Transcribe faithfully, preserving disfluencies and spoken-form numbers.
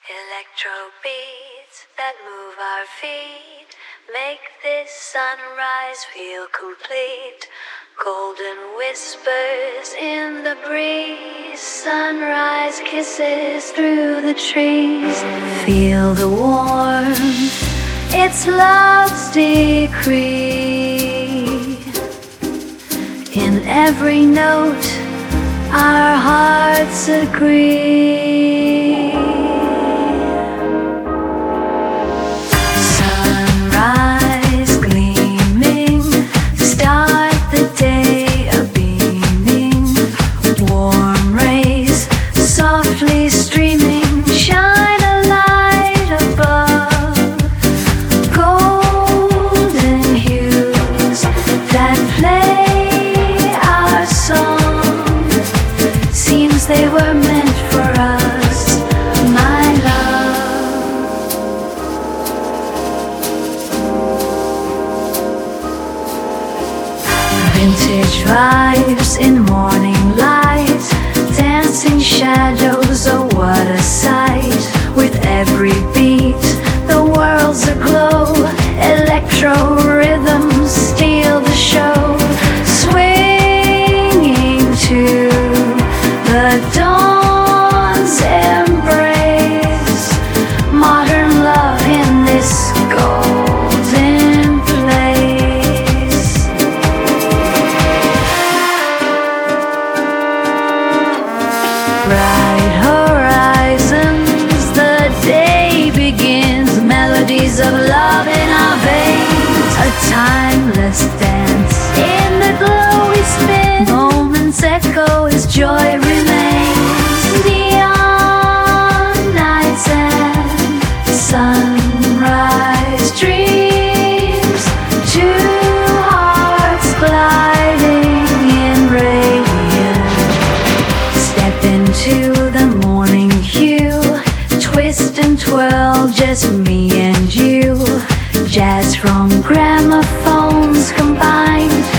Electro beats that move our feet make this sunrise feel complete. Golden whispers in the breeze, sunrise kisses through the trees. Feel the warmth, it's love's decree. In every note, our hearts agree. Sunrise gleaming, start the day a-beaming. Warm rays softly streaming, shine a light above. Golden hues that play our song, seems they were meant for us, my love. Vintage vibes in morning light, dancing shadows, oh what a sight. With every beat, the world's aglow. Electro rhythms steal the show, swinging to the dawn's embrace. Modern love in this golden place. Bright horizons, the day begins. Melodies of love in our veins, a timeless dance. In the glow we spin, moments echo as joy remains. Neon nights and sunrise dreams, two hearts gliding in radiance. Step into the morning hue, twist and twirl, just me and you. Jazz from gramophones combined,